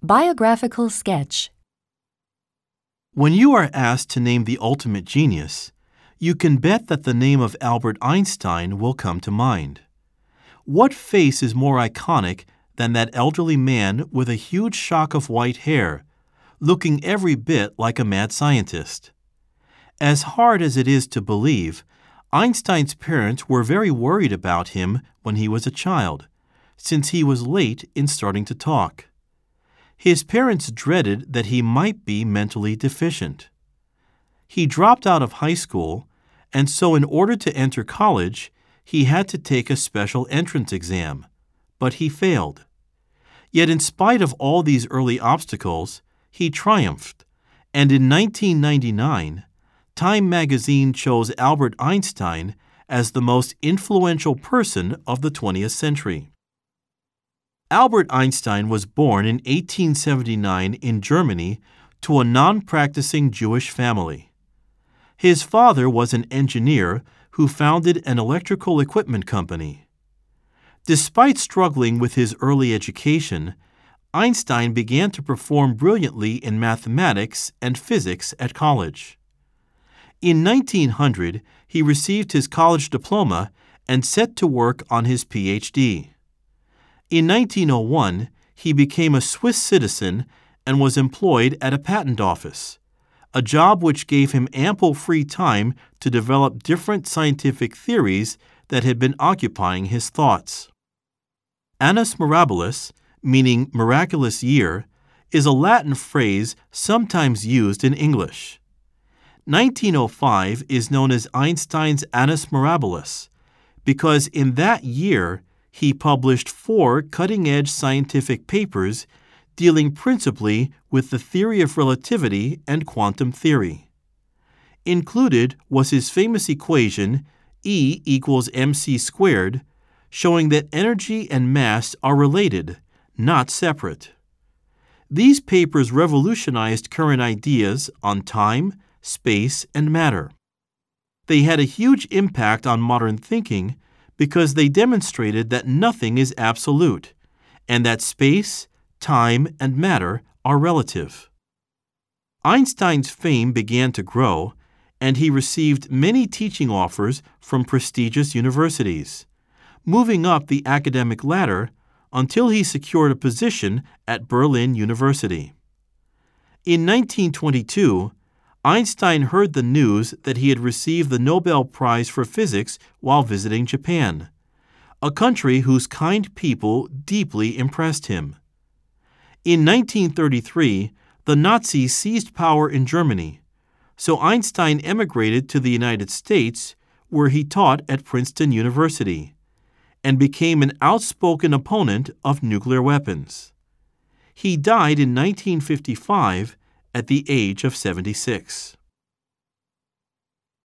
Biographical sketch. When you are asked to name the ultimate genius, you can bet that the name of Albert Einstein will come to mind. What face is more iconic than that elderly man with a huge shock of white hair, looking every bit like a mad scientist? As hard as it is to believe, Einstein's parents were very worried about him when he was a child, since he was late in starting to talk. His parents dreaded that he might be mentally deficient. He dropped out of high school, and so in order to enter college, he had to take a special entrance exam, but he failed. Yet in spite of all these early obstacles, he triumphed, and in 1999, Time magazine chose Albert Einstein as the most influential person of the 20th century. Albert Einstein was born in 1879 in Germany to a non-practicing Jewish family. His father was an engineer who founded an electrical equipment company. Despite struggling with his early education, Einstein began to perform brilliantly in mathematics and physics at college. In 1900, he received his college diploma and set to work on his Ph.D. In 1901, he became a Swiss citizen and was employed at a patent office, a job which gave him ample free time to develop different scientific theories that had been occupying his thoughts. Annus Mirabilis, meaning miraculous year, is a Latin phrase sometimes used in English. 1905 is known as Einstein's Annus Mirabilis because in that year he published 4 cutting-edge scientific papers dealing principally with the theory of relativity and quantum theory. Included was his famous equation E equals mc squared, showing that energy and mass are related, not separate. These papers revolutionized current ideas on time, space, and matter. They had a huge impact on modern thinking because they demonstrated that nothing is absolute, and that space, time, and matter are relative. Einstein's fame began to grow, and he received many teaching offers from prestigious universities, moving up the academic ladder until he secured a position at Berlin University. In 1922, Einstein heard the news that he had received the Nobel Prize for Physics while visiting Japan, a country whose kind people deeply impressed him. In 1933, the Nazis seized power in Germany, so Einstein emigrated to the United States, where he taught at Princeton University, and became an outspoken opponent of nuclear weapons. He died in 1955 at the age of 76.